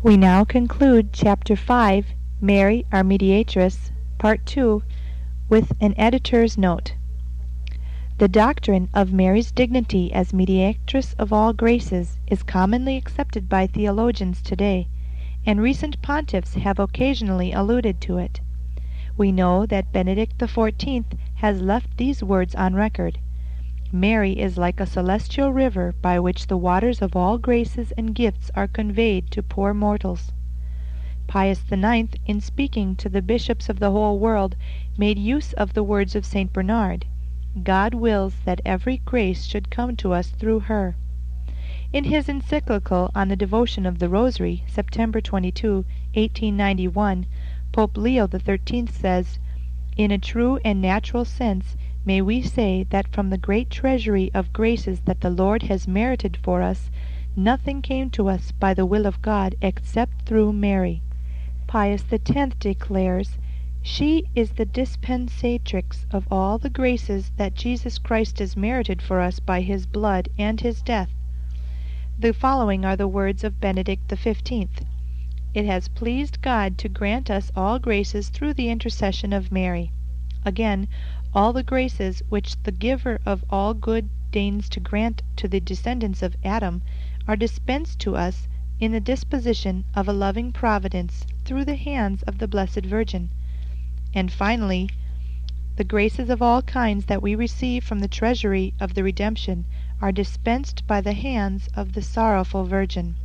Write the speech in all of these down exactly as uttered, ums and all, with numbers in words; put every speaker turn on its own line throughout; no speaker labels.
We now conclude Chapter five, Mary, our Mediatress, Part two, with an editor's note. The doctrine of Mary's dignity as Mediatress of all graces is commonly accepted by theologians today, and recent pontiffs have occasionally alluded to it. We know that Benedict the Fourteenth has left these words on record: Mary is like a celestial river by which the waters of all graces and gifts are conveyed to poor mortals. Pius the Ninth, in speaking to the bishops of the whole world, made use of the words of Saint Bernard: God wills that every grace should come to us through her. In his encyclical on the devotion of the Rosary, September twenty-second, eighteen ninety-one, Pope Leo the Thirteenth says, In a true and natural sense, may we say that from the great treasury of graces that the Lord has merited for us, nothing came to us by the will of God except through Mary. Pius the Tenth declares, She is the dispensatrix of all the graces that Jesus Christ has merited for us by his blood and his death. The following are the words of Benedict the Fifteenth. It has pleased God to grant us all graces through the intercession of Mary. Again, all the graces which the giver of all good deigns to grant to the descendants of Adam are dispensed to us in the disposition of a loving providence through the hands of the Blessed Virgin. And finally, the graces of all kinds that we receive from the treasury of the redemption are dispensed by the hands of the sorrowful Virgin.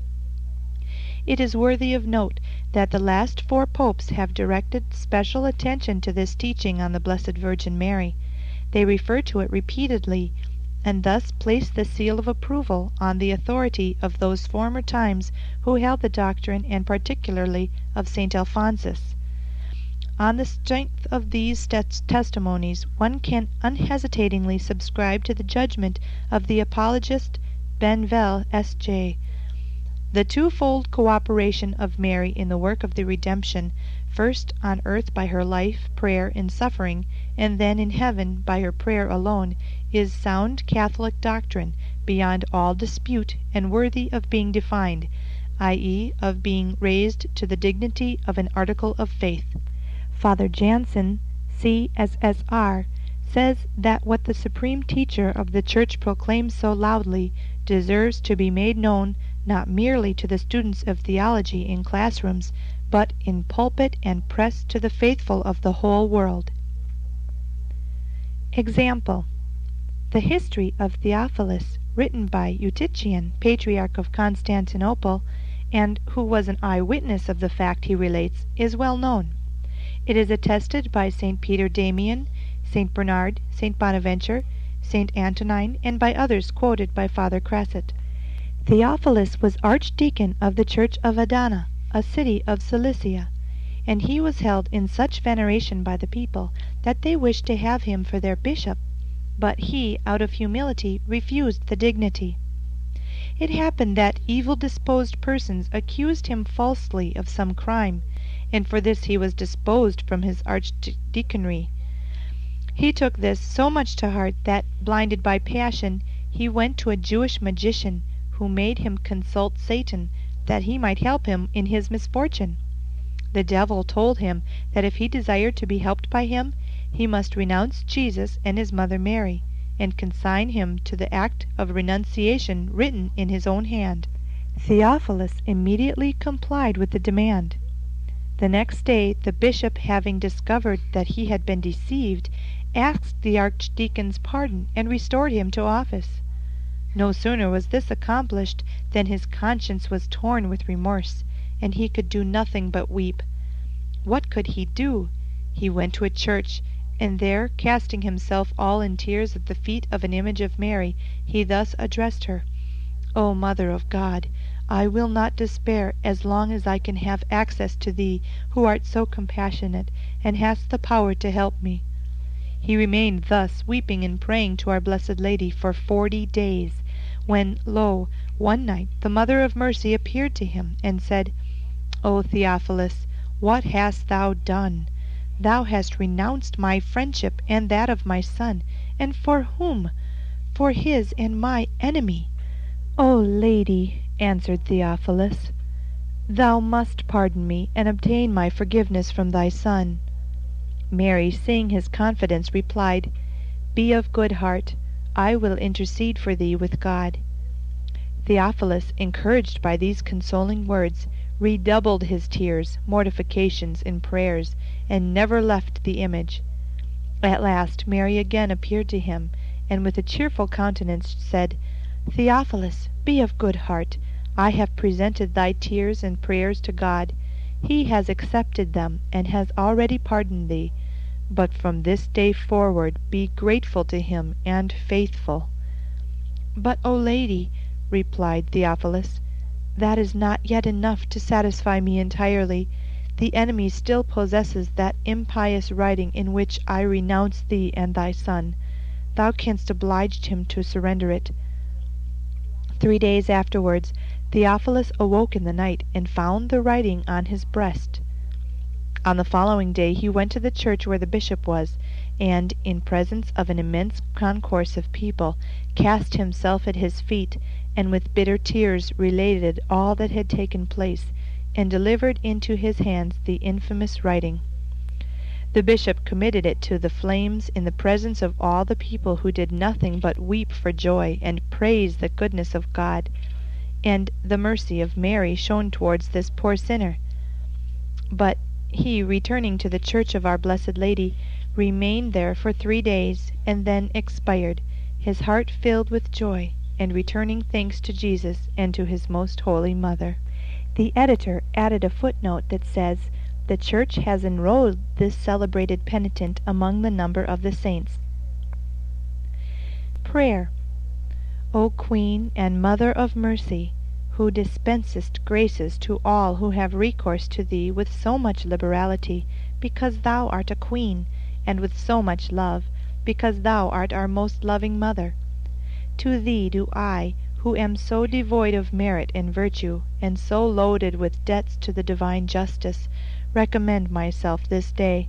It is worthy of note that the last four popes have directed special attention to this teaching on the Blessed Virgin Mary. They refer to it repeatedly, and thus place the seal of approval on the authority of those former times who held the doctrine, and particularly of Saint Alphonsus. On the strength of these tes- testimonies, one can unhesitatingly subscribe to the judgment of the apologist Benvel S J The twofold cooperation of Mary in the work of the redemption, first on earth by her life, prayer, and suffering, and then in heaven by her prayer alone, is sound Catholic doctrine, beyond all dispute, and worthy of being defined, that is, of being raised to the dignity of an article of faith. Father Jansen, C S S R, says that what the Supreme Teacher of the Church proclaims so loudly deserves to be made known not merely to the students of theology in classrooms, but in pulpit and press to the faithful of the whole world. Example: the history of Theophilus, written by Eutychian, Patriarch of Constantinople, and who was an eye-witness of the fact he relates, is well known. It is attested by Saint Peter Damian, Saint Bernard, Saint Bonaventure, Saint Antonine, and by others quoted by Father Crasset. Theophilus was archdeacon of the church of Adana, a city of Cilicia, and he was held in such veneration by the people that they wished to have him for their bishop, but he, out of humility, refused the dignity. It happened that evil-disposed persons accused him falsely of some crime, and for this he was disposed from his archdeaconry. He took this so much to heart that, blinded by passion, he went to a Jewish magician, who made him consult Satan, that he might help him in his misfortune. The devil told him that if he desired to be helped by him, he must renounce Jesus and his mother Mary, and consign him to the act of renunciation written in his own hand. Theophilus immediately complied with the demand. The next day, the bishop, having discovered that he had been deceived, asked the archdeacon's pardon and restored him to office. No sooner was this accomplished than his conscience was torn with remorse, and he could do nothing but weep. What could he do? He went to a church, and there, casting himself all in tears at the feet of an image of Mary, he thus addressed her: O Mother of God, I will not despair as long as I can have access to thee, who art so compassionate, and hast the power to help me. He remained thus, weeping and praying to our Blessed Lady for forty days, when, lo, one night the Mother of Mercy appeared to him, and said, O Theophilus, what hast thou done? Thou hast renounced my friendship and that of my son, and for whom? For his and my enemy. O Lady, answered Theophilus, Thou must pardon me, and obtain my forgiveness from thy Son." Mary, seeing his confidence, replied, "Be of good heart, I will intercede for thee with God." Theophilus, encouraged by these consoling words, redoubled his tears, mortifications, and prayers, and never left the image. At last Mary again appeared to him, and with a cheerful countenance said, "Theophilus, be of good heart. I have presented thy tears and prayers to God. He has accepted them, and has already pardoned thee. But from this day forward be grateful to him and faithful." "But, O Lady," replied Theophilus, "that is not yet enough to satisfy me entirely. The enemy still possesses that impious writing in which I renounce thee and thy Son. Thou canst oblige him to surrender it." Three days afterwards Theophilus awoke in the night, and found the writing on his breast. On the following day he went to the church where the bishop was, and, in presence of an immense concourse of people, cast himself at his feet, and with bitter tears related all that had taken place, and delivered into his hands the infamous writing. The bishop committed it to the flames in the presence of all the people, who did nothing but weep for joy, and praise the goodness of God, and the mercy of Mary shown towards this poor sinner. But he, returning to the church of our Blessed Lady, remained there for three days, and then expired, his heart filled with joy, and returning thanks to Jesus and to his most holy Mother. The editor added a footnote that says, "The Church has enrolled this celebrated penitent among the number of the saints." Prayer. O Queen and Mother of Mercy, who dispensest graces to all who have recourse to thee with so much liberality, because thou art a queen, and with so much love, because thou art our most loving Mother. To thee do I, who am so devoid of merit and virtue, and so loaded with debts to the divine justice, recommend myself this day.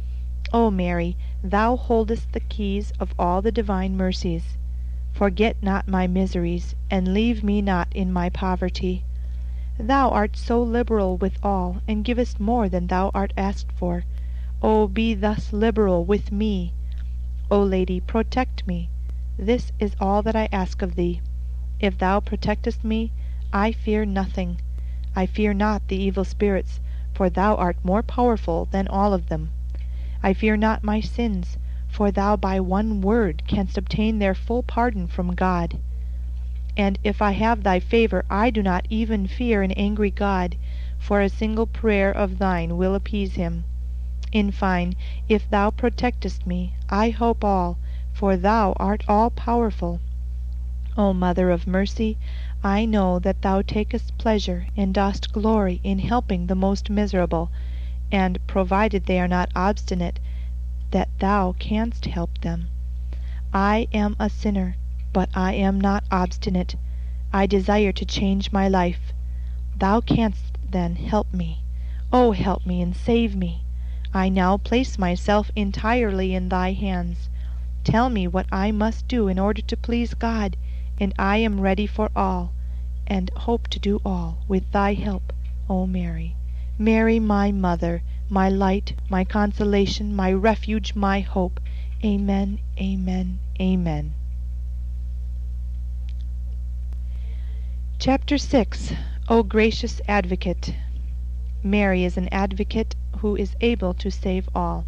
O Mary, thou holdest the keys of all the divine mercies. Forget not my miseries, and leave me not in my poverty. Thou art so liberal with all, and givest more than thou art asked for. O be thus liberal with me. O Lady, protect me. This is all that I ask of thee. If thou protectest me, I fear nothing. I fear not the evil spirits, for thou art more powerful than all of them. I fear not my sins, for thou by one word canst obtain their full pardon from God. And if I have thy favor, I do not even fear an angry God, for a single prayer of thine will appease him. In fine, if thou protectest me, I hope all, for thou art all-powerful. O Mother of Mercy, I know that thou takest pleasure and dost glory in helping the most miserable, and, provided they are not obstinate, that thou canst help them. I am a sinner, but I am not obstinate. I desire to change my life. Thou canst then help me. Oh, help me and save me. I now place myself entirely in thy hands. Tell me what I must do in order to please God, and I am ready for all, and hope to do all with thy help, O Mary. Mary, my Mother, my light, my consolation, my refuge, my hope. Amen, amen, amen. Chapter six. O gracious Advocate. Mary is an advocate who is able to save all.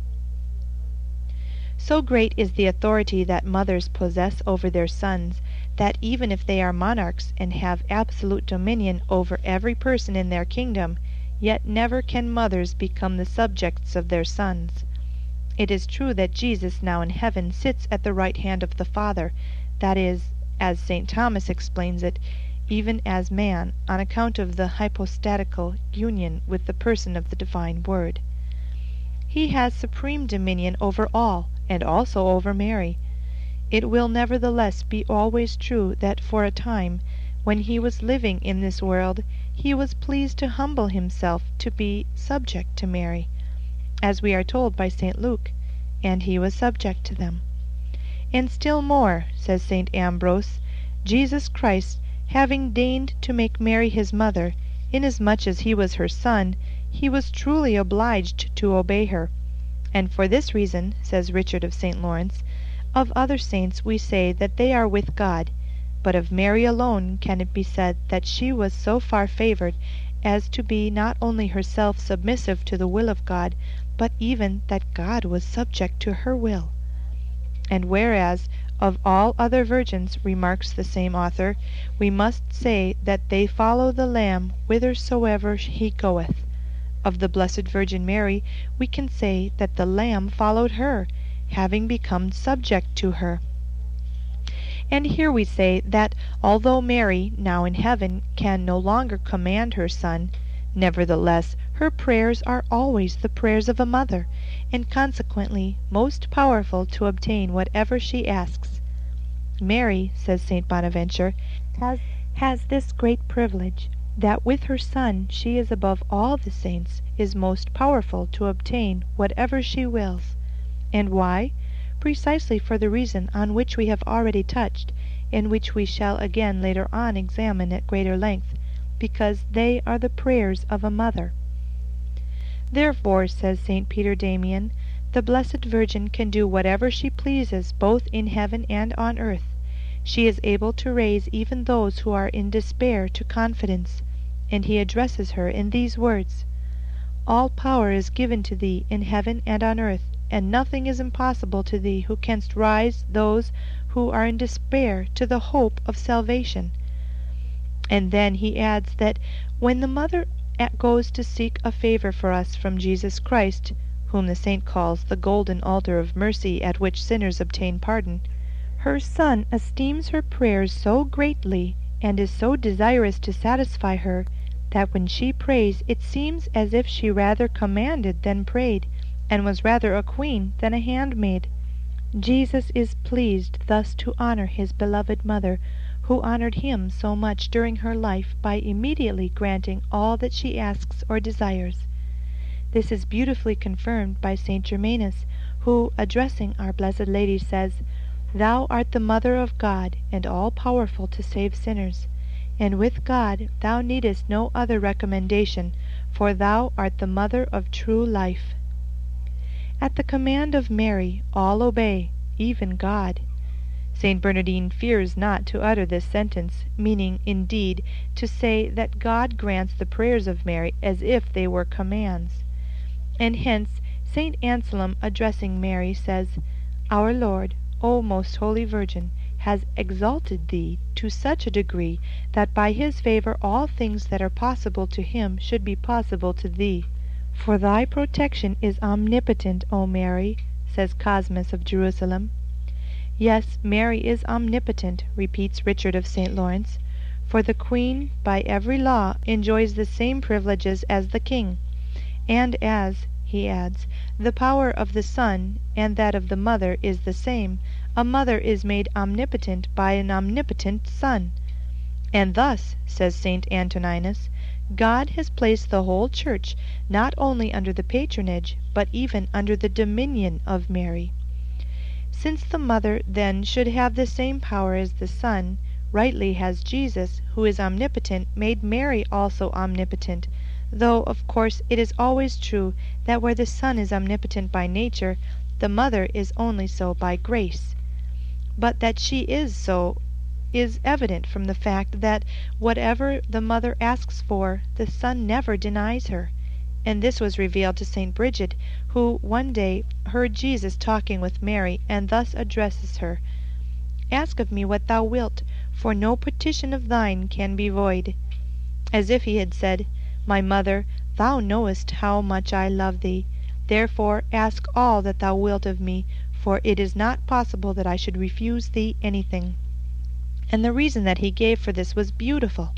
So great is the authority that mothers possess over their sons, that even if they are monarchs and have absolute dominion over every person in their kingdom, yet never can mothers become the subjects of their sons. It is true that Jesus now in heaven sits at the right hand of the Father, that is, as Saint Thomas explains it, even as man, on account of the hypostatical union with the person of the divine Word. He has supreme dominion over all, and also over Mary. It will nevertheless be always true that for a time, when he was living in this world, he was pleased to humble himself to be subject to Mary, as we are told by Saint Luke, and he was subject to them. And still more, says Saint Ambrose, Jesus Christ, having deigned to make Mary his mother, inasmuch as he was her son, he was truly obliged to obey her. And for this reason, says Richard of Saint Lawrence, of other saints we say that they are with God, but of Mary alone can it be said that she was so far favored as to be not only herself submissive to the will of God, but even that God was subject to her will. And whereas of all other virgins, remarks the same author, we must say that they follow the Lamb whithersoever he goeth, of the Blessed Virgin Mary we can say that the Lamb followed her, having become subject to her. And here we say that although Mary, now in heaven, can no longer command her Son, nevertheless her prayers are always the prayers of a mother, and consequently most powerful to obtain whatever she asks. Mary, says Saint Bonaventure, has, has this great privilege, that with her Son she is above all the saints, is most powerful to obtain whatever she wills. And why? Precisely for the reason on which we have already touched, and which we shall again later on examine at greater length, because they are the prayers of a mother. Therefore, says Saint Peter Damian, the Blessed Virgin can do whatever she pleases both in heaven and on earth. She is able to raise even those who are in despair to confidence, and he addresses her in these words: All power is given to thee in heaven and on earth, and nothing is impossible to thee who canst raise those who are in despair to the hope of salvation. And then he adds that when the mother goes to seek a favor for us from Jesus Christ, whom the saint calls the golden altar of mercy at which sinners obtain pardon, her Son esteems her prayers so greatly, and is so desirous to satisfy her, that when she prays it seems as if she rather commanded than prayed, and was rather a queen than a handmaid. Jesus is pleased thus to honor his beloved mother, who honored him so much during her life by immediately granting all that she asks or desires. This is beautifully confirmed by Saint Germanus, who, addressing our Blessed Lady, says, Thou art the mother of God, and all-powerful to save sinners. And with God thou needest no other recommendation, for thou art the mother of true life. At the command of Mary all obey, even God. Saint Bernardine fears not to utter this sentence, meaning, indeed, to say that God grants the prayers of Mary as if they were commands. And hence Saint Anselm, addressing Mary, says, Our Lord, O most holy Virgin, has exalted thee to such a degree that by his favor all things that are possible to him should be possible to thee. For thy protection is omnipotent, O Mary, says Cosmas of Jerusalem. Yes, Mary is omnipotent, repeats Richard of Saint Lawrence, for the Queen by every law enjoys the same privileges as the King, and as, he adds, the power of the Son and that of the Mother is the same, a mother is made omnipotent by an omnipotent Son. And thus, says Saint Antoninus, God has placed the whole Church not only under the patronage, but even under the dominion of Mary. Since the Mother then should have the same power as the Son, rightly has Jesus, who is omnipotent, made Mary also omnipotent, though, of course, it is always true that where the Son is omnipotent by nature, the Mother is only so by grace. But that she is so is evident from the fact that whatever the Mother asks for, the Son never denies her. And this was revealed to Saint Bridget, who one day heard Jesus talking with Mary, and thus addresses her, Ask of me what thou wilt, for no petition of thine can be void. As if he had said, My mother, thou knowest how much I love thee. Therefore ask all that thou wilt of me, for it is not possible that I should refuse thee anything. And the reason that he gave for this was beautiful.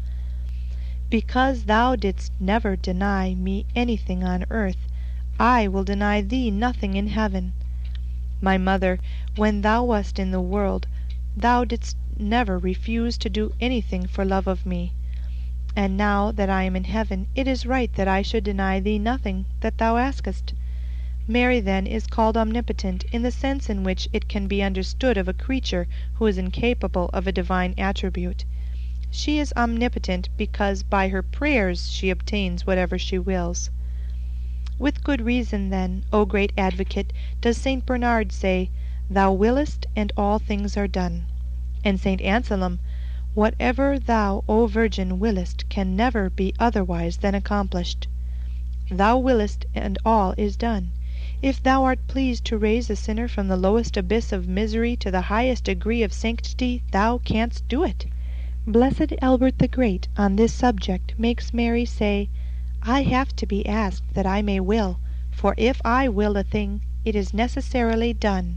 Because thou didst never deny me anything on earth, I will deny thee nothing in heaven. My mother, when thou wast in the world, thou didst never refuse to do anything for love of me. And now that I am in heaven, it is right that I should deny thee nothing that thou askest. Mary, then, is called omnipotent in the sense in which it can be understood of a creature who is incapable of a divine attribute. She is omnipotent because by her prayers she obtains whatever she wills. With good reason, then, O great Advocate, does Saint Bernard say, Thou willest, and all things are done. And Saint Anselm, Whatever thou, O Virgin, willest can never be otherwise than accomplished. Thou willest, and all is done. If thou art pleased to raise a sinner from the lowest abyss of misery to the highest degree of sanctity, thou canst do it. Blessed Albert the Great on this subject makes Mary say, I have to be asked that I may will, for if I will a thing, it is necessarily done.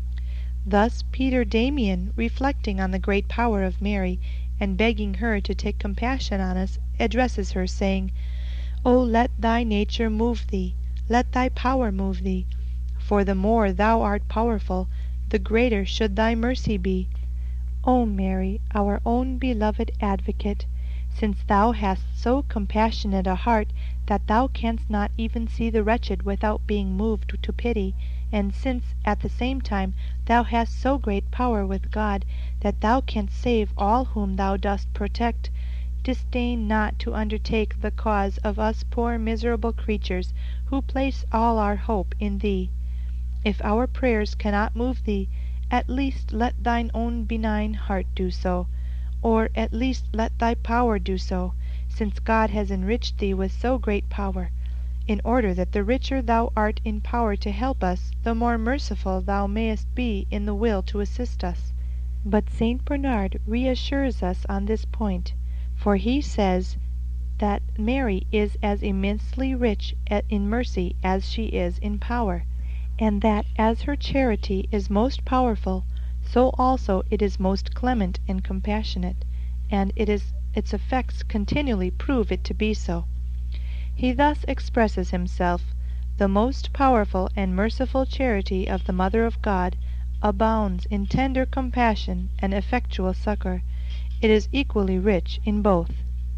Thus Peter Damian, reflecting on the great power of Mary, and begging her to take compassion on us, addresses her, saying, O let thy nature move thee, let thy power move thee, for the more thou art powerful, the greater should thy mercy be. O Mary, our own beloved Advocate, since thou hast so compassionate a heart that thou canst not even see the wretched without being moved to pity, and since at the same time thou hast so great power with God that thou canst save all whom thou dost protect, disdain not to undertake the cause of us poor miserable creatures who place all our hope in thee. If our prayers cannot move thee, at least let thine own benign heart do so, or at least let thy power do so, since God has enriched thee with so great power, in order that the richer thou art in power to help us, the more merciful thou mayest be in the will to assist us. But Saint Bernard reassures us on this point, for he says that Mary is as immensely rich in mercy as she is in power, and that as her charity is most powerful, so also it is most clement and compassionate, and it is its effects continually prove it to be so. He thus expresses himself, The most powerful and merciful charity of the Mother of God abounds in tender compassion and effectual succor. It is equally rich in both.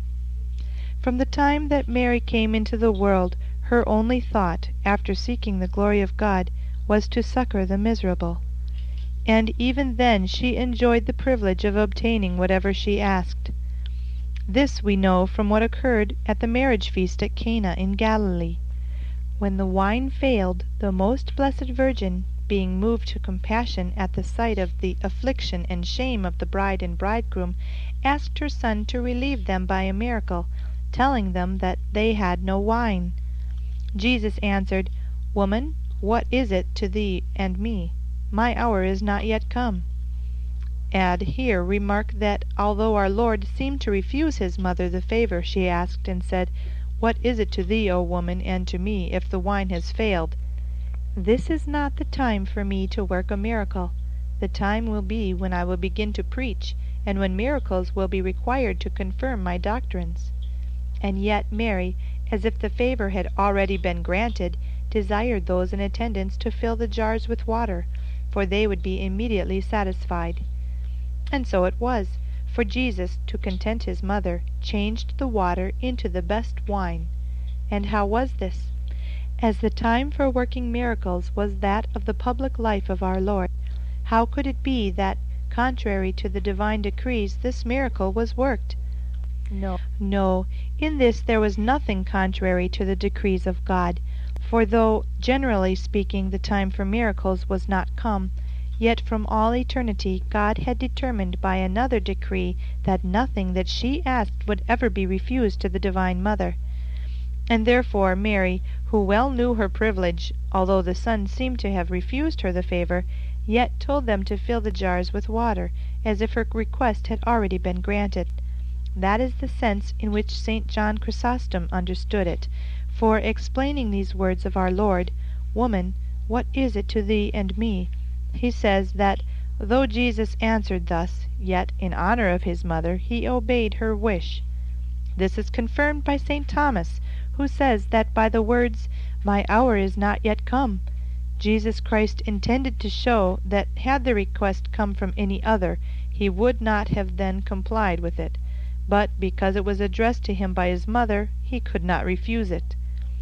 From the time that Mary came into the world, her only thought, after seeking the glory of God, was to succor the miserable. And even then she enjoyed the privilege of obtaining whatever she asked. This we know from what occurred at the marriage feast at Cana in Galilee. When the wine failed, the most blessed Virgin, being moved to compassion at the sight of the affliction and shame of the bride and bridegroom, asked her Son to relieve them by a miracle, telling them that they had no wine. Jesus answered, Woman, what is it to thee and me? My hour is not yet come. Add here remark that although our Lord seemed to refuse his mother the favor she asked, and said, What is it to thee, O woman, and to me, if the wine has failed? This is not the time for me to work a miracle. The time will be when I will begin to preach, and when miracles will be required to confirm my doctrines. And yet Mary, as if the favor had already been granted, desired those in attendance to fill the jars with water, for they would be immediately satisfied. And so it was, for Jesus, to content his mother, changed the water into the best wine. And how was this? As the time for working miracles was that of the public life of our Lord, how could it be that, contrary to the divine decrees, this miracle was worked? No, no, in this there was nothing contrary to the decrees of God, for though, generally speaking, the time for miracles was not come, yet from all eternity God had determined by another decree that nothing that she asked would ever be refused to the Divine Mother. And therefore Mary, who well knew her privilege, although the Son seemed to have refused her the favor, yet told them to fill the jars with water, as if her request had already been granted. That is the sense in which Saint John Chrysostom understood it, for explaining these words of our Lord, Woman, what is it to thee and me? He says that, though Jesus answered thus, yet, in honor of his mother, he obeyed her wish. This is confirmed by Saint Thomas, who says that by the words, My hour is not yet come, Jesus Christ intended to show that had the request come from any other, he would not have then complied with it, but because it was addressed to him by his mother, he could not refuse it.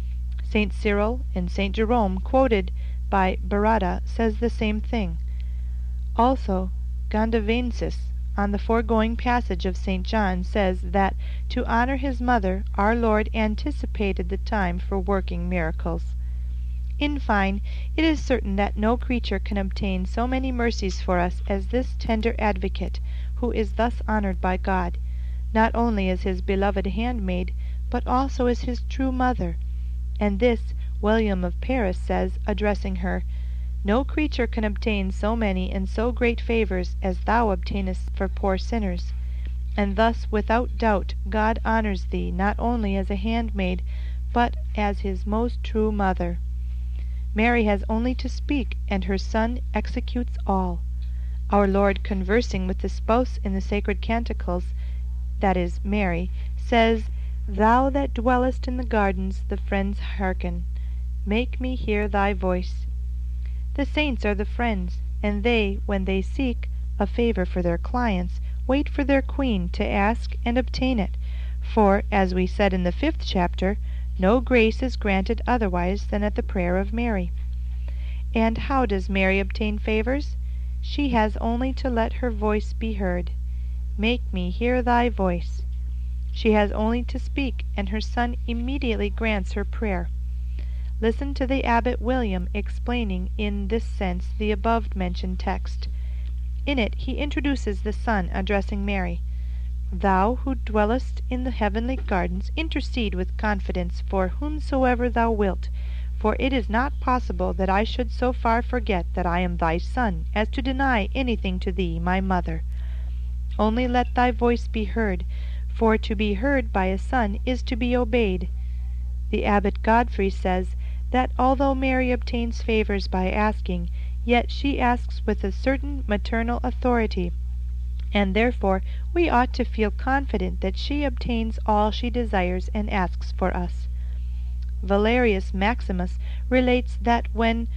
Saint Cyril and Saint Jerome, quoted by Barada, says the same thing. Also, Gondavensis, on the foregoing passage of Saint John says that to honor his mother our Lord anticipated the time for working miracles. In fine, it is certain that no creature can obtain so many mercies for us as this tender advocate, who is thus honored by God, not only as his beloved handmaid, but also as his true mother. And this William of Paris says, addressing her, "No creature can obtain so many and so great favours as thou obtainest for poor sinners." And thus, without doubt, God honours thee not only as a handmaid, but as his most true mother. Mary has only to speak, and her Son executes all. Our Lord, conversing with the spouse in the sacred canticles, that is, Mary, says, "Thou that dwellest in the gardens, the friends hearken. Make me hear thy voice." The saints are the friends, and they, when they seek a favour for their clients, wait for their queen to ask and obtain it, for, as we said in the fifth chapter, no grace is granted otherwise than at the prayer of Mary. And how does Mary obtain favours? She has only to let her voice be heard. Make me hear thy voice. She has only to speak, and her Son immediately grants her prayer. Listen to the Abbot William explaining in this sense the above-mentioned text. In it he introduces the Son addressing Mary. "Thou who dwellest in the heavenly gardens, intercede with confidence for whomsoever thou wilt, for it is not possible that I should so far forget that I am thy Son as to deny anything to thee, my mother. Only let thy voice be heard, for to be heard by a son is to be obeyed." The Abbot Godfrey says that although Mary obtains favours by asking, yet she asks with a certain maternal authority, and therefore we ought to feel confident that she obtains all she desires and asks for us. Valerius Maximus relates that when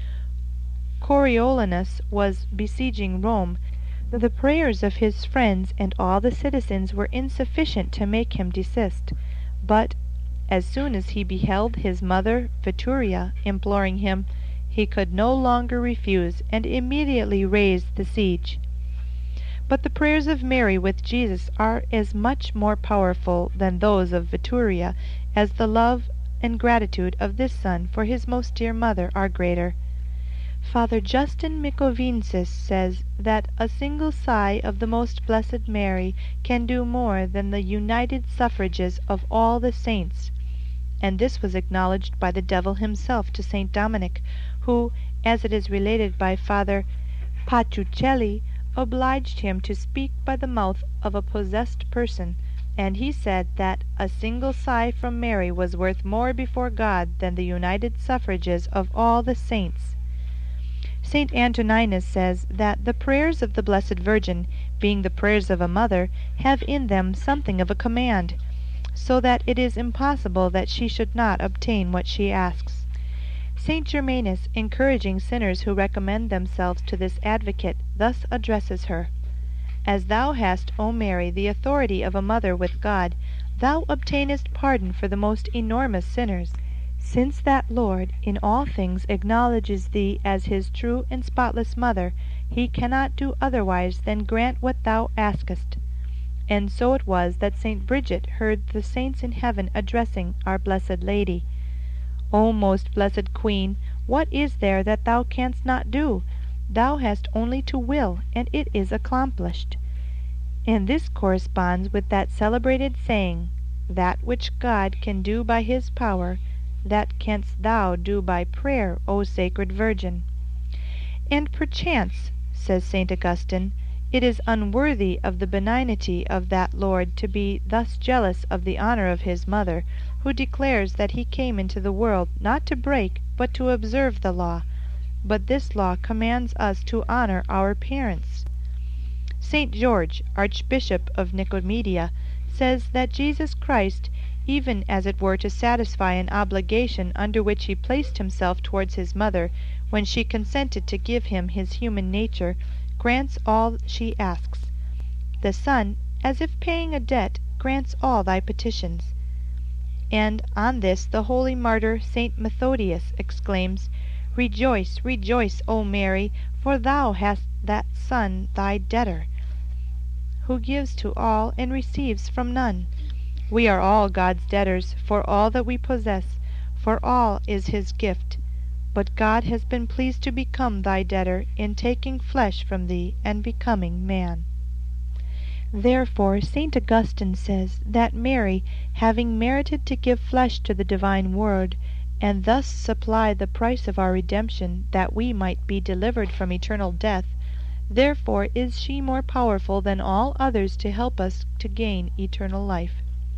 Coriolanus was besieging Rome, the prayers of his friends and all the citizens were insufficient to make him desist, but as soon as he beheld his mother Vittoria imploring him, he could no longer refuse, and immediately raised the siege. But the prayers of Mary with Jesus are as much more powerful than those of Vittoria, as the love and gratitude of this son for his most dear mother are greater. Father Justin Micovensis says that a single sigh of the most blessed Mary can do more than the united suffrages of all the saints, and this was acknowledged by the devil himself to Saint Dominic, who, as it is related by Father Paciuchelli, obliged him to speak by the mouth of a possessed person, and he said that a single sigh from Mary was worth more before God than the united suffrages of all the saints. Saint Antoninus says that the prayers of the Blessed Virgin, being the prayers of a mother, have in them something of a command, so that it is impossible that she should not obtain what she asks. Saint Germanus, encouraging sinners who recommend themselves to this advocate, thus addresses her: "As thou hast, O Mary, the authority of a mother with God, thou obtainest pardon for the most enormous sinners. Since that Lord in all things acknowledges thee as his true and spotless mother, he cannot do otherwise than grant what thou askest." And so it was that Saint Bridget heard the saints in heaven addressing our Blessed Lady: "O most blessed Queen, what is there that thou canst not do? Thou hast only to will, and it is accomplished." And this corresponds with that celebrated saying, "That which God can do by his power, that canst thou do by prayer, O Sacred Virgin." And perchance, says Saint Augustine, it is unworthy of the benignity of that Lord to be thus jealous of the honour of his mother, who declares that he came into the world not to break but to observe the law, but this law commands us to honour our parents. Saint George, Archbishop of Nicomedia, says that Jesus Christ, even as it were to satisfy an obligation under which he placed himself towards his mother, when she consented to give him his human nature, grants all she asks. The Son, as if paying a debt, grants all thy petitions. And on this the holy martyr Saint Methodius exclaims, "Rejoice, rejoice, O Mary, for thou hast that Son thy debtor, who gives to all and receives from none. We are all God's debtors for all that we possess, for all is his gift. But God has been pleased to become thy debtor in taking flesh from thee and becoming man. Therefore Saint Augustine says that Mary, having merited to give flesh to the divine Word, and thus supply the price of our redemption, that we might be delivered from eternal death, therefore is she more powerful than all others to help us to gain eternal life.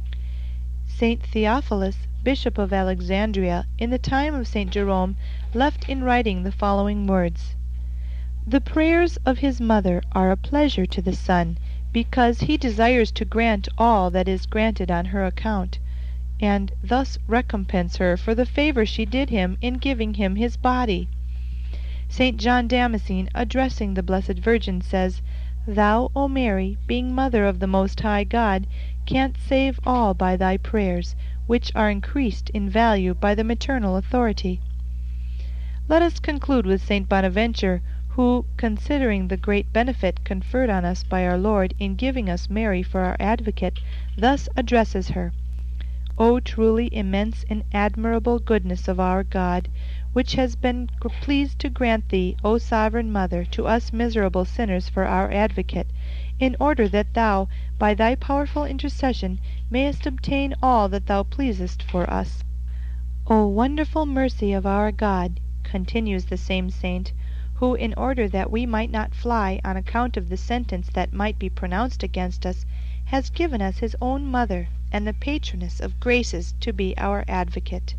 Saint Theophilus, Bishop of Alexandria, in the time of Saint Jerome, left in writing the following words: "The prayers of his mother are a pleasure to the Son, because he desires to grant all that is granted on her account, and thus recompense her for the favor she did him in giving him his body." Saint John Damascene, addressing the Blessed Virgin, says, "Thou, O Mary, being mother of the Most High God, canst save all by thy prayers, which are increased in value by the maternal authority." Let us conclude with Saint Bonaventure, who, considering the great benefit conferred on us by our Lord in giving us Mary for our advocate, thus addresses her: "O truly immense and admirable goodness of our God, which has been pleased to grant thee, O sovereign Mother, to us miserable sinners for our advocate, in order that thou, by thy powerful intercession, mayest obtain all that thou pleasest for us. O wonderful mercy of our God," continues the same saint, "who, in order that we might not fly on account of the sentence that might be pronounced against us, has given us his own mother and the patroness of graces to be our advocate."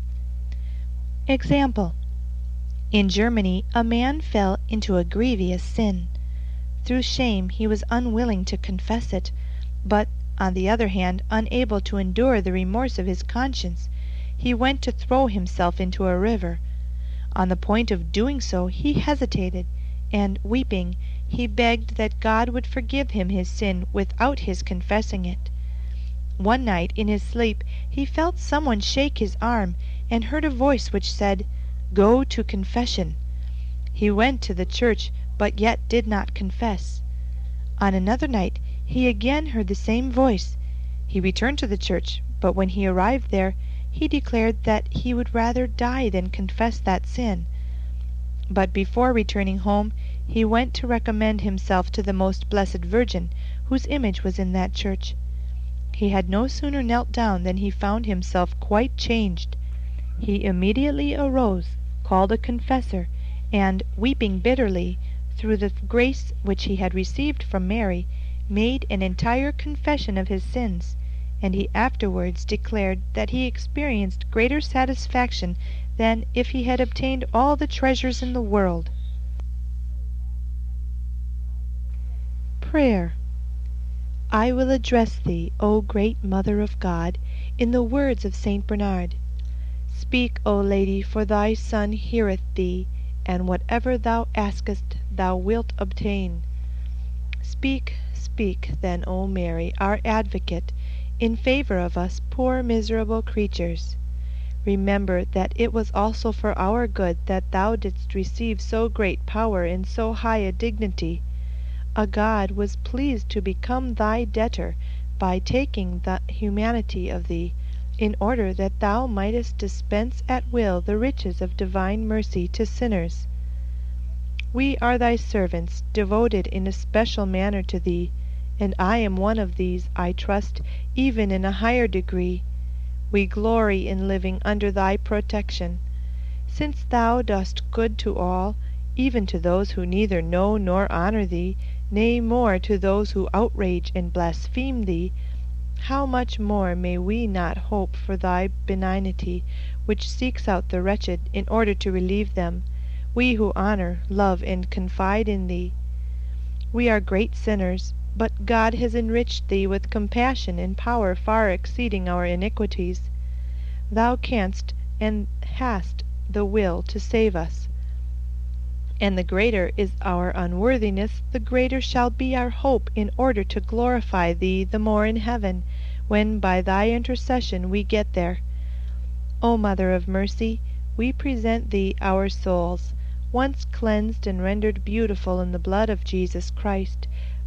Example: in Germany a man fell into a grievous sin. Through shame he was unwilling to confess it, but, on the other hand, unable to endure the remorse of his conscience, he went to throw himself into a river. On the point of doing so he hesitated, and, weeping, he begged that God would forgive him his sin without his confessing it. One night in his sleep he felt someone shake his arm, and heard a voice which said, "Go to confession." He went to the church, but yet did not confess. On another night he again heard the same voice. He returned to the church, but when he arrived there, he declared that he would rather die than confess that sin. But before returning home, he went to recommend himself to the Most Blessed Virgin, whose image was in that church. He had no sooner knelt down than he found himself quite changed. He immediately arose, called a confessor, and, weeping bitterly, through the grace which he had received from Mary, made an entire confession of his sins, and he afterwards declared that he experienced greater satisfaction than if he had obtained all the treasures in the world. Prayer. I will address thee, O great Mother of God, in the words of Saint Bernard. Speak, O Lady, for thy Son heareth thee, and whatever thou askest thou wilt obtain. Speak, speak, then, O Mary, our advocate, in favor of us poor miserable creatures. Remember that it was also for our good that thou didst receive so great power and so high a dignity. A God was pleased to become thy debtor by taking the humanity of thee, in order that thou mightest dispense at will the riches of divine mercy to sinners. We are thy servants, devoted in a special manner to thee, and I am one of these, I trust, even in a higher degree. We glory in living under thy protection. Since thou dost good to all, even to those who neither know nor honor thee, nay, more, to those who outrage and blaspheme thee, how much more may we not hope for thy benignity, which seeks out the wretched in order to relieve them, we who honor, love, and confide in thee. We are great sinners, but God has enriched thee with compassion and power far exceeding our iniquities. Thou canst and hast the will to save us. And the greater is our unworthiness, the greater shall be our hope in order to glorify thee the more in heaven, when by thy intercession we get there. O Mother of Mercy, we present thee our souls, once cleansed and rendered beautiful in the blood of Jesus Christ,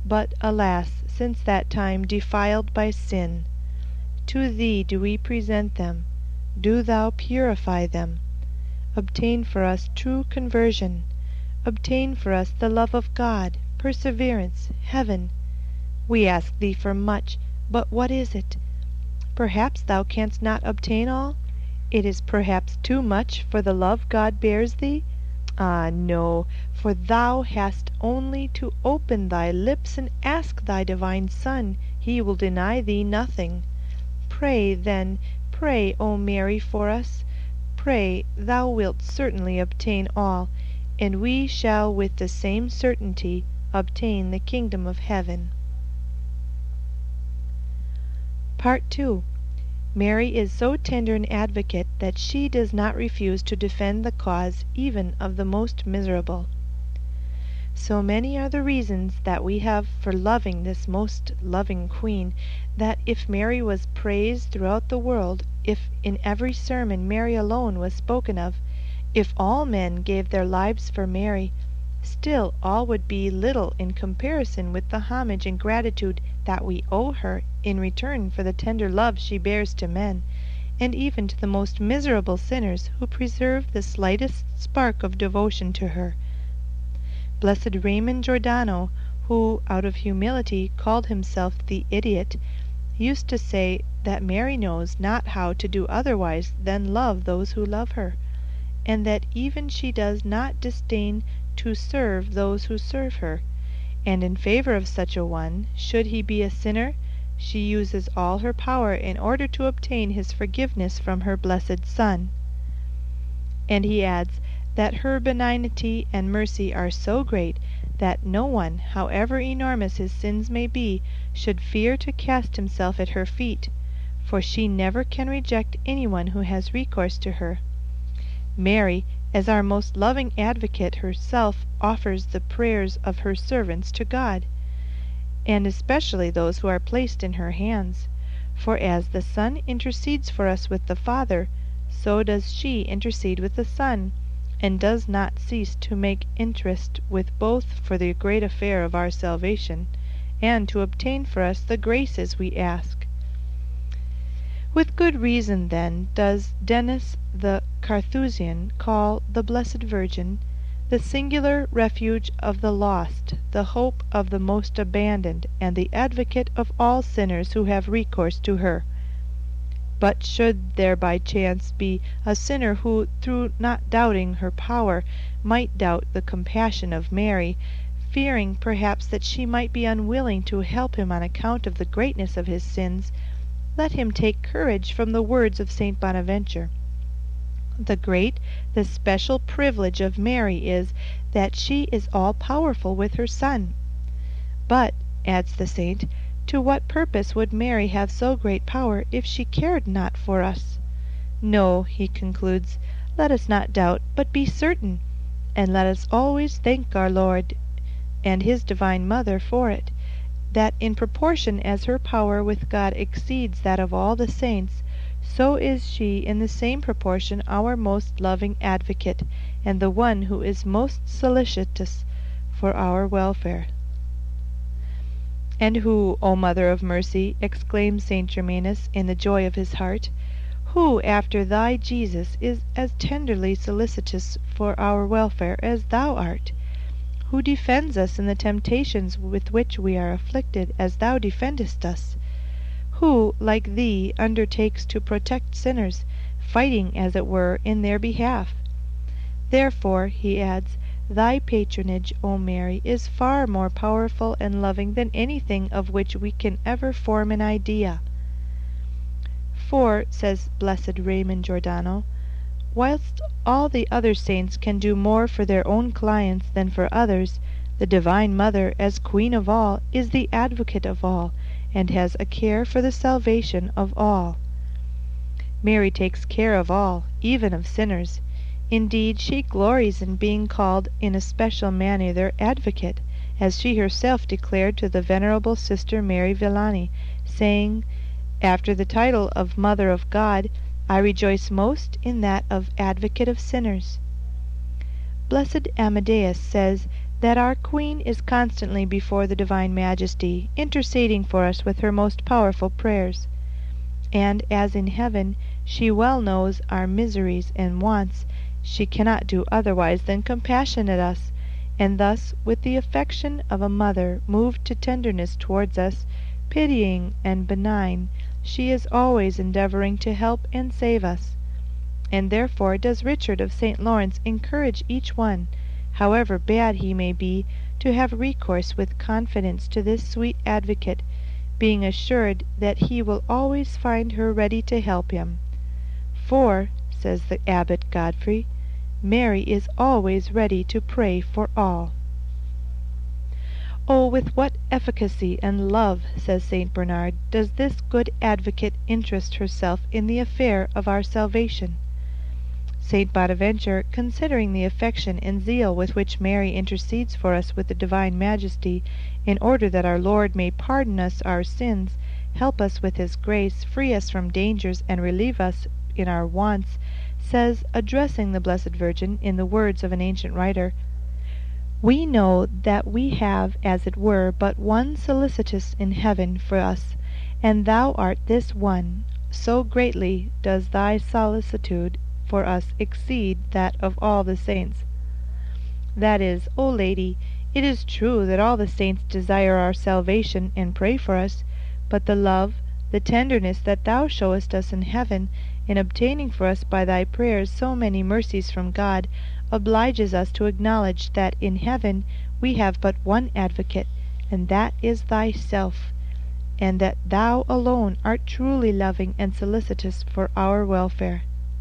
but, alas, since that time defiled by sin. To thee do we present them. Do thou purify them. Obtain for us true conversion. Obtain for us the love of God, perseverance, heaven. We ask thee for much, but what is it? Perhaps thou canst not obtain all? It is perhaps too much for the love God bears thee? Ah, no, for thou hast only to open thy lips and ask thy divine Son. He will deny thee nothing. Pray, then, pray, O Mary, for us. Pray, thou wilt certainly obtain all, and we shall with the same certainty obtain the kingdom of heaven. Part two. Mary is so tender an advocate that she does not refuse to defend the cause even of the most miserable. So many are the reasons that we have for loving this most loving Queen, that if Mary was praised throughout the world, if in every sermon Mary alone was spoken of, if all men gave their lives for Mary, still all would be little in comparison with the homage and gratitude that we owe her in return for the tender love she bears to men, and even to the most miserable sinners who preserve the slightest spark of devotion to her. Blessed Raymond Giordano, who out of humility called himself the idiot, used to say that Mary knows not how to do otherwise than love those who love her, and that even she does not disdain to serve those who serve her, and in favor of such a one, should he be a sinner, she uses all her power in order to obtain his forgiveness from her blessed Son. And he adds that her benignity and mercy are so great that no one, however enormous his sins may be, should fear to cast himself at her feet, for she never can reject anyone who has recourse to her. Mary, as our most loving advocate herself, offers the prayers of her servants to God, and especially those who are placed in her hands. For as the Son intercedes for us with the Father, so does she intercede with the Son, and does not cease to make interest with both for the great affair of our salvation, and to obtain for us the graces we ask. With good reason, then, does Denis the Carthusian call the Blessed Virgin the singular refuge of the lost, the hope of the most abandoned, and the advocate of all sinners who have recourse to her. But should there by chance be a sinner who, through not doubting her power, might doubt the compassion of Mary, fearing perhaps that she might be unwilling to help him on account of the greatness of his sins, let him take courage from the words of Saint Bonaventure. The great, the special privilege of Mary is that she is all-powerful with her Son. But, adds the saint, to what purpose would Mary have so great power if she cared not for us? No, he concludes, let us not doubt, but be certain, and let us always thank our Lord and his Divine Mother for it, that in proportion as her power with God exceeds that of all the saints, so is she in the same proportion our most loving advocate, and the one who is most solicitous for our welfare. And who, O Mother of Mercy, exclaims Saint Germanus in the joy of his heart, who after thy Jesus is as tenderly solicitous for our welfare as thou art? Who defends us in the temptations with which we are afflicted as thou defendest us? Who, like thee, undertakes to protect sinners, fighting, as it were, in their behalf? Therefore, he adds, thy patronage, O Mary, is far more powerful and loving than anything of which we can ever form an idea. For, says Blessed Raymond Giordano, whilst all the other saints can do more for their own clients than for others, the Divine Mother, as Queen of all, is the advocate of all, and has a care for the salvation of all. Mary takes care of all, even of sinners. Indeed, she glories in being called in a special manner their advocate, as she herself declared to the venerable Sister Mary Villani, saying, after the title of Mother of God, I rejoice most in that of Advocate of sinners. Blessed Amadeus says that our Queen is constantly before the Divine Majesty, interceding for us with her most powerful prayers. And as in heaven she well knows our miseries and wants, she cannot do otherwise than compassionate us, and thus, with the affection of a mother moved to tenderness towards us, pitying and benign, she is always endeavouring to help and save us. And therefore does Richard of Saint Lawrence encourage each one, however bad he may be, to have recourse with confidence to this sweet advocate, being assured that he will always find her ready to help him. For, says the Abbot Godfrey, Mary is always ready to pray for all. Oh, with what efficacy and love, says Saint Bernard, does this good advocate interest herself in the affair of our salvation! Saint Bonaventure, considering the affection and zeal with which Mary intercedes for us with the Divine Majesty, in order that our Lord may pardon us our sins, help us with his grace, free us from dangers, and relieve us in our wants, says, addressing the Blessed Virgin in the words of an ancient writer, "We know that we have, as it were, but one solicitous in heaven for us, and thou art this one, so greatly does thy solicitude for us exceed that of all the saints." That is, O Lady, it is true that all the saints desire our salvation and pray for us, but the love, the tenderness that thou showest us in heaven, in obtaining for us by thy prayers so many mercies from God, obliges us to acknowledge that in heaven we have but one advocate, and that is thyself, and that thou alone art truly loving and solicitous for our welfare.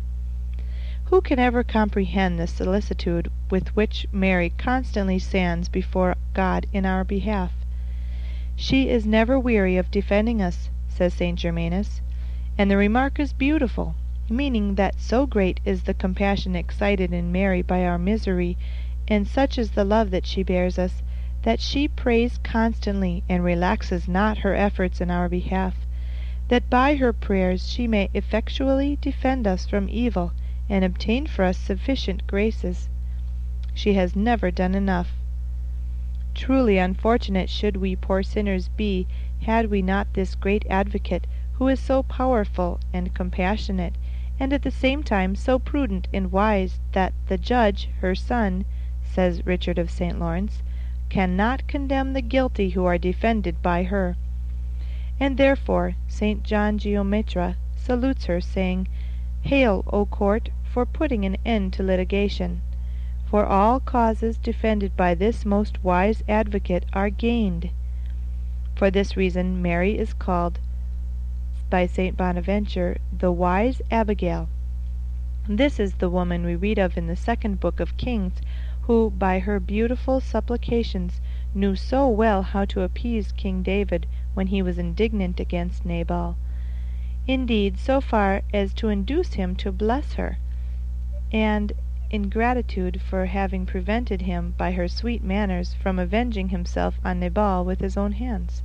Who can ever comprehend the solicitude with which Mary constantly stands before God in our behalf? She is never weary of defending us, says Saint Germanus, and the remark is beautiful, meaning that so great is the compassion excited in Mary by our misery, and such is the love that she bears us, that she prays constantly and relaxes not her efforts in our behalf, that by her prayers she may effectually defend us from evil, and obtain for us sufficient graces. She has never done enough. Truly unfortunate should we poor sinners be, had we not this great advocate, who is so powerful and compassionate, and at the same time so prudent and wise, that the judge, her son, says Richard of Saint Lawrence, cannot condemn the guilty who are defended by her. And therefore Saint John Geometra salutes her, saying, Hail, O court, for putting an end to litigation, for all causes defended by this most wise advocate are gained. For this reason Mary is called by Saint Bonaventure the wise Abigail. This is the woman we read of in the second book of Kings, who by her beautiful supplications knew so well how to appease King David when he was indignant against Nabal, indeed so far as to induce him to bless her, and in gratitude for having prevented him by her sweet manners from avenging himself on Nabal with his own hands.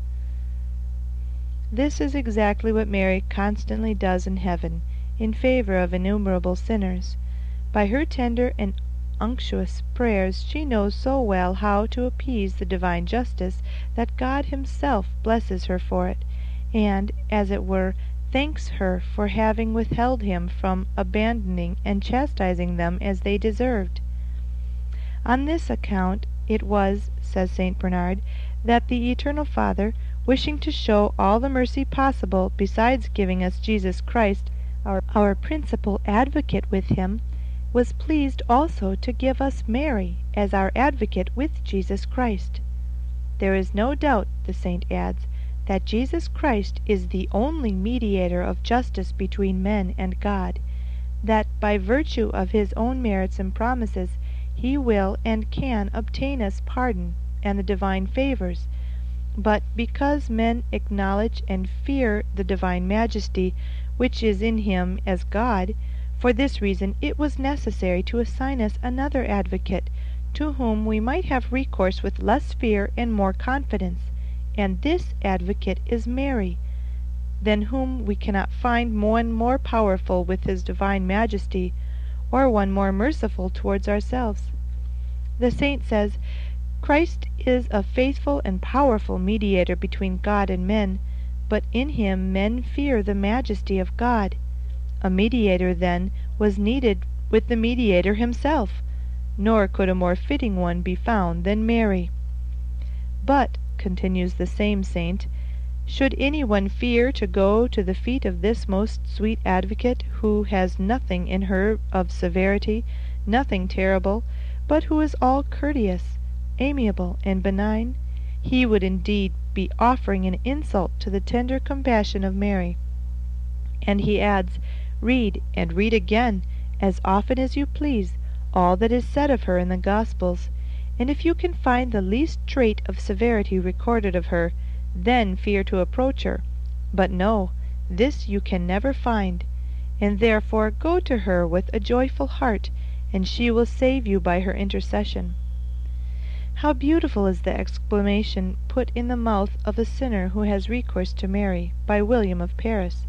This is exactly what Mary constantly does in heaven, in favor of innumerable sinners. By her tender and unctuous prayers she knows so well how to appease the divine justice that God himself blesses her for it, and, as it were, thanks her for having withheld him from abandoning and chastising them as they deserved. On this account it was, says Saint Bernard, that the Eternal Father, wishing to show all the mercy possible, besides giving us Jesus Christ, our, our principal advocate with him, was pleased also to give us Mary as our advocate with Jesus Christ. There is no doubt, the saint adds, that Jesus Christ is the only mediator of justice between men and God, that by virtue of his own merits and promises he will and can obtain us pardon and the divine favors, but because men acknowledge and fear the divine majesty which is in him as God, for this reason it was necessary to assign us another advocate, to whom we might have recourse with less fear and more confidence, and this advocate is Mary, than whom we cannot find one more powerful with his divine majesty, or one more merciful towards ourselves. The saint says, Christ is a faithful and powerful mediator between God and men, but in him men fear the majesty of God. A mediator, then, was needed with the mediator himself, nor could a more fitting one be found than Mary. But, continues the same saint, should any one fear to go to the feet of this most sweet advocate, who has nothing in her of severity, nothing terrible, but who is all courteous, amiable, and benign, he would indeed be offering an insult to the tender compassion of Mary. And he adds, read, and read again, as often as you please, all that is said of her in the Gospels, and if you can find the least trait of severity recorded of her, then fear to approach her. But no, this you can never find, and therefore go to her with a joyful heart, and she will save you by her intercession. How beautiful is the exclamation put in the mouth of a sinner who has recourse to Mary, by William of Paris.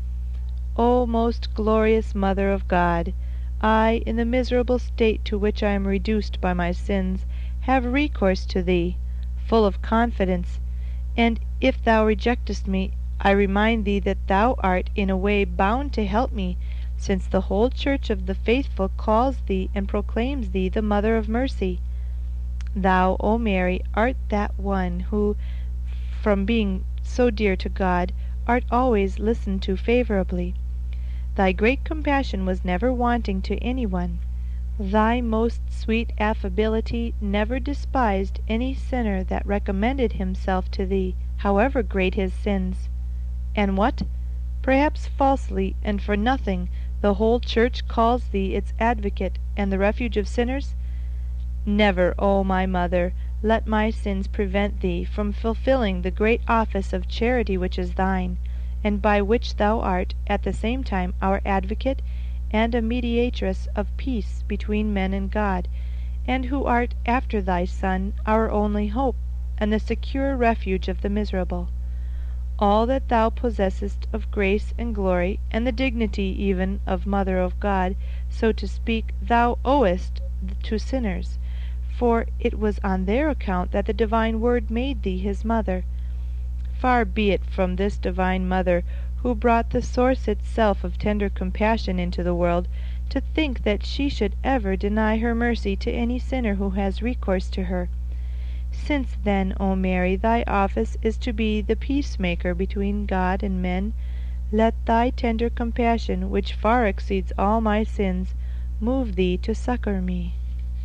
O most glorious Mother of God, I, in the miserable state to which I am reduced by my sins, have recourse to thee, full of confidence, and if thou rejectest me, I remind thee that thou art in a way bound to help me, since the whole Church of the faithful calls thee and proclaims thee the Mother of Mercy. Thou, O Mary, art that one who, from being so dear to God, art always listened to favourably. Thy great compassion was never wanting to any one. Thy most sweet affability never despised any sinner that recommended himself to thee, however great his sins. And what? Perhaps falsely and for nothing, the whole Church calls thee its advocate and the refuge of sinners? Never, O my Mother, let my sins prevent thee from fulfilling the great office of charity which is thine, and by which thou art at the same time our advocate and a mediatress of peace between men and God, and who art, after thy Son, our only hope, and the secure refuge of the miserable. All that thou possessest of grace and glory, and the dignity even of Mother of God, so to speak, thou owest to sinners, for it was on their account that the divine Word made thee his mother. Far be it from this divine Mother, who brought the source itself of tender compassion into the world, to think that she should ever deny her mercy to any sinner who has recourse to her. Since then, O Mary, thy office is to be the peacemaker between God and men, let thy tender compassion, which far exceeds all my sins, move thee to succour me.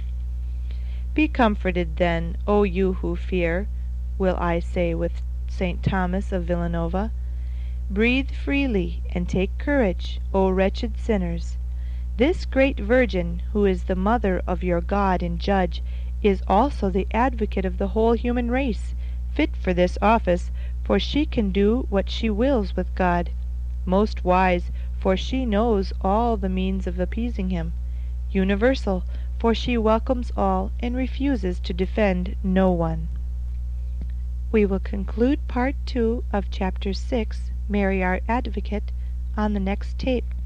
Be comforted then, O you who fear, will I say with Saint Thomas of Villanova. Breathe freely, and take courage, O wretched sinners. This great Virgin, who is the mother of your God and Judge, is also the advocate of the whole human race, fit for this office, for she can do what she wills with God. Most wise, for she knows all the means of appeasing him. Universal, for she welcomes all and refuses to defend no one. We will conclude part two of chapter six, Mary our Advocate, on the next tape.